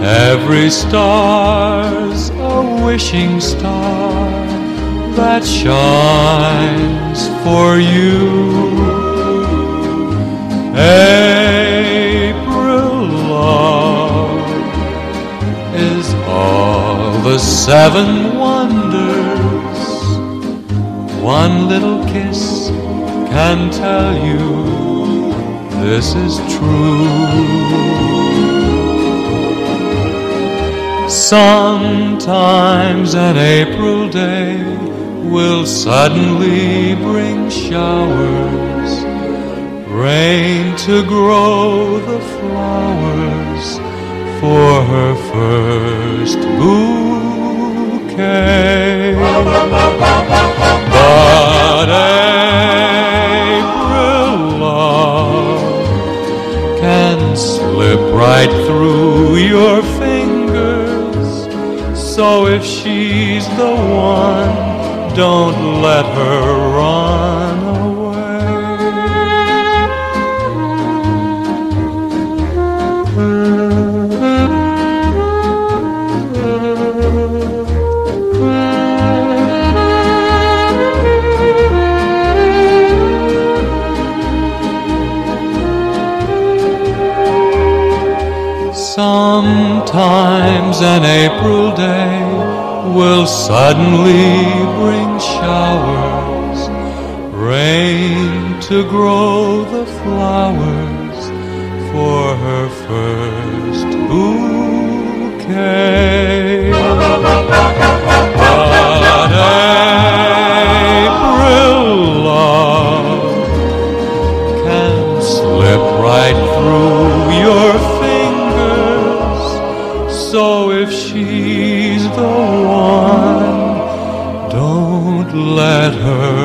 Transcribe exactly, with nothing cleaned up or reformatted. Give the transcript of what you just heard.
Every star's a wishing star that shines for you. April love is all the seven wonders. One little kiss can tell you this is true. Sometimes an April day will suddenly bring showers, rain to grow the flowers for her first bouquet. But April love can slip right through your fingers. So if she's the one, don't let her run Sometimes an April day will suddenly bring showers, rain to grow the flowers for her first bouquet. But April love can slip right through your fingers. So if she's the one, don't let her